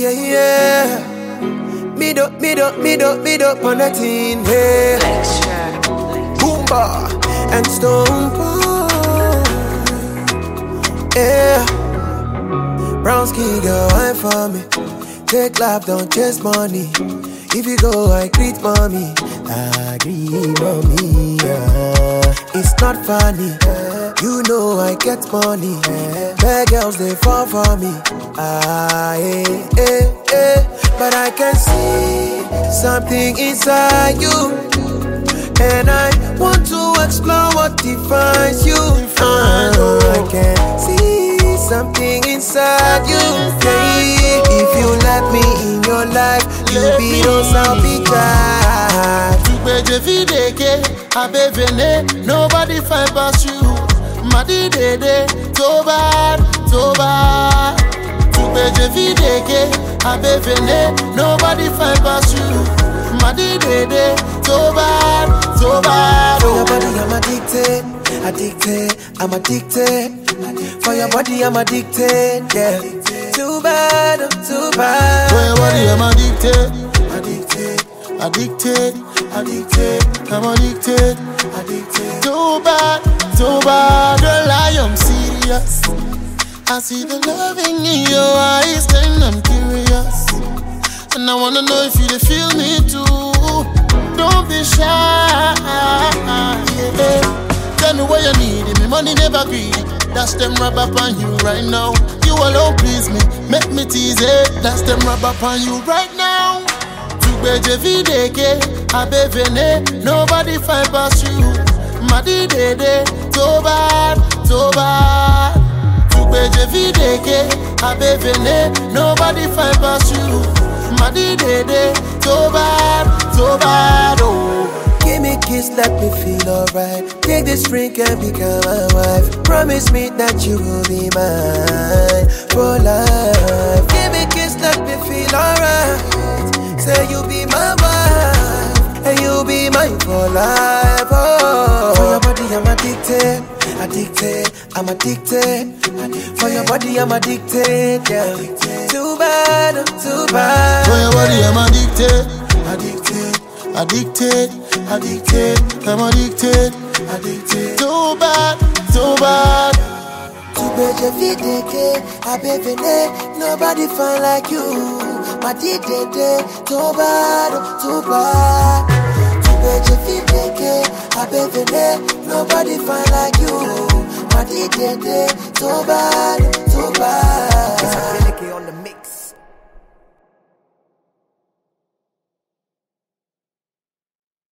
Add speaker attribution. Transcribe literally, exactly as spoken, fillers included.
Speaker 1: yeah, yeah. Me do, me do, me do, me do on the team, yeah. Boomba and Stone Cold, yeah. Brownski girl, wine for me. Take life, don't chase money. If you go, I greet mommy. I greet mommy, yeah. It's not funny, you know I get money. Bad girls, they fall for me. Ah, eh, eh, eh. But I can see something inside you, and I want to explore what defines you. uh, I can see something inside you, yeah. If you let me in your life, you be those I'll be tired.
Speaker 2: Nobody find past you. Madi dede, so bad, so bad. Nobody find past you. Madi dede, so bad, so bad.
Speaker 1: For your body I'm addicted, addicted, I'm addicted. For your body I'm addicted, yeah. Too bad, too bad.
Speaker 2: For your body I'm addicted, addicted, addicted, addicted. I'm addicted, addicted. Too bad, too bad. Girl, I am serious. I see the loving in your eyes, then I'm curious. And I wanna know if you feel me too. Don't be shy, yeah. Tell me what you need, me money never greedy. That's them rub up on you right now. You alone please me, make me tease it. That's them rub up on you right now. Nobody find past you. Madi dede, so bad, so bad. Nobody find past you. Madi dede, so bad, so bad. Oh.
Speaker 1: Give me a kiss, let me feel alright. Take this drink and become my wife. Promise me that you will be mine for life. Give me a kiss, let me feel alright. Say you'll be my wife, and you'll be mine for life. Oh. For your body I'm addicted, addicted, I'm addicted. For your body I'm addicted, yeah. Too bad, too bad.
Speaker 2: For your body I'm addicted, addicted, addicted, addicted. I'm addicted, addicted. Too bad, too bad.
Speaker 1: Nobody find like you. Madi dede, too bad, too bad. Nobody find like you. Madi dede, too bad.